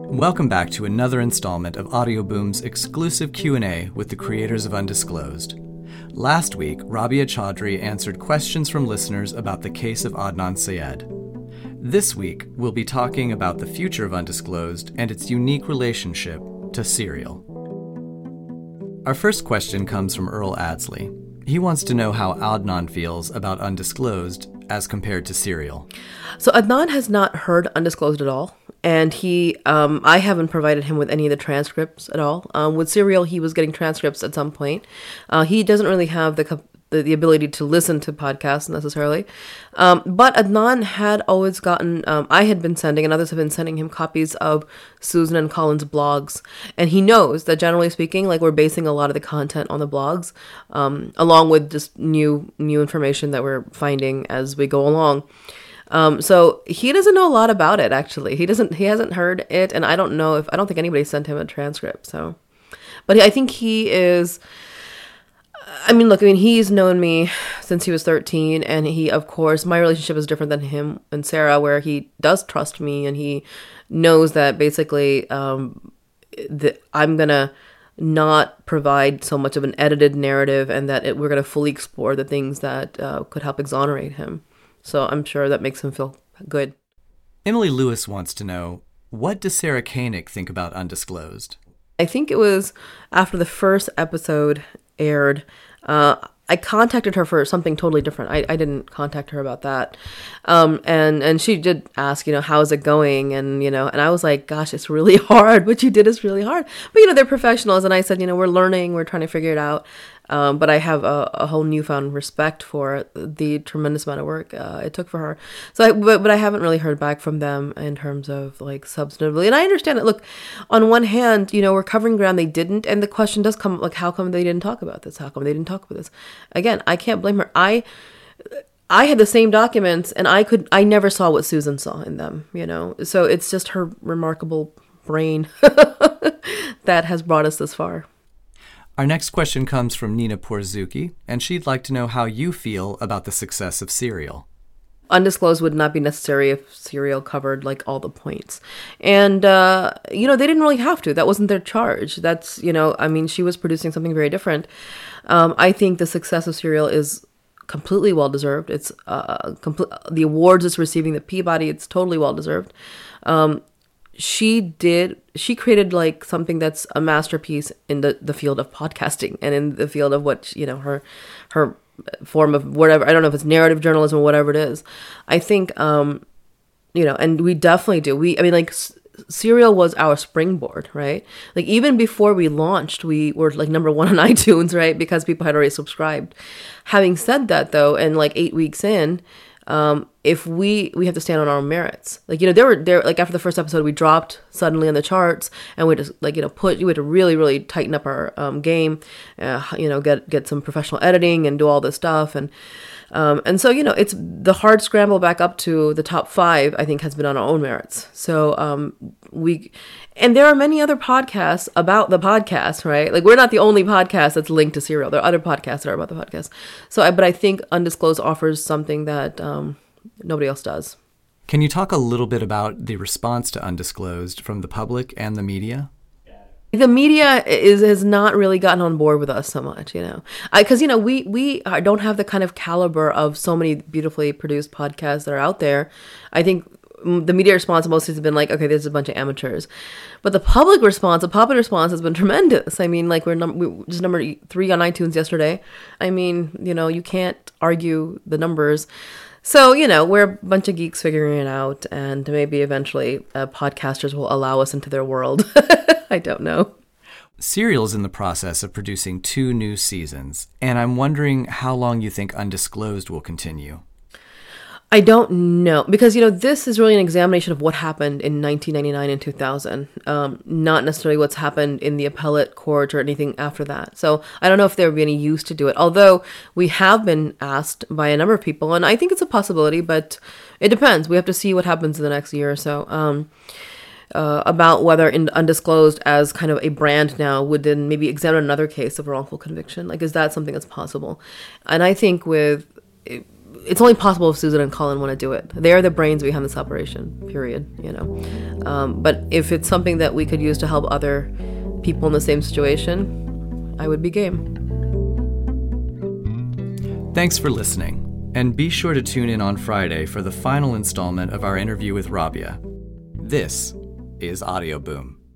Welcome back to another installment of Audioboom's exclusive Q&A with the creators of Undisclosed. Last week, Rabia Chaudhry answered questions from listeners about the case of Adnan Syed. This week, we'll be talking about the future of Undisclosed and its unique relationship to Serial. Our first question comes from Earl Adsley. He wants to know how Adnan feels about Undisclosed as compared to Serial. So Adnan has not heard Undisclosed at all. And I haven't provided him with any of the transcripts at all. With Serial, he was getting transcripts at some point. He doesn't really have the ability to listen to podcasts necessarily. But Adnan had always gotten, I had been sending, and others have been sending him copies of Susan and Colin's blogs. And he knows that generally speaking, like we're basing a lot of the content on the blogs, along with just new information that we're finding as we go along. So he doesn't know a lot about it, actually. He hasn't heard it, and I don't think anybody sent him a transcript, so. But I think he is, he's known me since he was 13, and he, of course, my relationship is different than him and Sarah, where he does trust me, and he knows that basically, that I'm gonna not provide so much of an edited narrative, and that we're gonna fully explore the things that, could help exonerate him. So I'm sure that makes him feel good. Emily Lewis wants to know, what does Sarah Koenig think about Undisclosed? I think it was after the first episode aired, I contacted her for something totally different. I didn't contact her about that. And she did ask, how's it going? And, and I was like, gosh, it's really hard. What you did is really hard. But, they're professionals. And I said, we're learning, we're trying to figure it out. But I have a whole newfound respect for the tremendous amount of work it took for her. So, but I haven't really heard back from them in terms of like substantively. And I understand it. Look, on one hand, we're covering ground they didn't, and the question does come like, how come they didn't talk about this? How come they didn't talk about this? Again, I can't blame her. I had the same documents, and I never saw what Susan saw in them. So it's just her remarkable brain that has brought us this far. Our next question comes from Nina Porzuki, and she'd like to know how you feel about the success of Serial. Undisclosed would not be necessary if Serial covered like all the points. And, they didn't really have to. That wasn't their charge. That's, she was producing something very different. I think the success of Serial is completely well-deserved. It's the awards it's receiving, the Peabody, it's totally well-deserved. She created like something that's a masterpiece in the field of podcasting and in the field of what, her form of whatever, I don't know if it's narrative journalism or whatever it is. I think, and we definitely do. Serial was our springboard, right? Like even before we launched, we were like number one on iTunes, right? Because people had already subscribed. Having said that though, and like 8 weeks in, if we have to stand on our own merits. Like, there like after the first episode, we dropped suddenly on the charts, and we just like, we had to really, really tighten up our game, get some professional editing and do all this stuff. And so, it's the hard scramble back up to the top 5, I think, has been on our own merits. So, and there are many other podcasts about the podcast, right? Like we're not the only podcast that's linked to Serial. There are other podcasts that are about the podcast. So, but I think Undisclosed offers something that nobody else does. Can you talk a little bit about the response to Undisclosed from the public and the media? The media has not really gotten on board with us so much, because we don't have the kind of caliber of so many beautifully produced podcasts that are out there. I think the media response mostly has been like, okay, there's a bunch of amateurs, but the public response, the popular response has been tremendous. I mean, like we just number 3 on iTunes yesterday. I mean, you can't argue the numbers. So, we're a bunch of geeks figuring it out, and maybe eventually podcasters will allow us into their world. I don't know. Serial is in the process of producing 2 new seasons, and I'm wondering how long you think Undisclosed will continue. I don't know, because, this is really an examination of what happened in 1999 and 2000, not necessarily what's happened in the appellate court or anything after that. So I don't know if there would be any use to do it, although we have been asked by a number of people, and I think it's a possibility, but it depends. We have to see what happens in the next year or so. About whether Undisclosed as kind of a brand now would then maybe examine another case of wrongful conviction. Like, is that something that's possible? And I think with it's only possible if Susan and Colin want to do it. They are the brains behind this operation, period, But if it's something that we could use to help other people in the same situation, I would be game. Thanks for listening, and be sure to tune in on Friday for the final installment of our interview with Rabia. This is Audio Boom.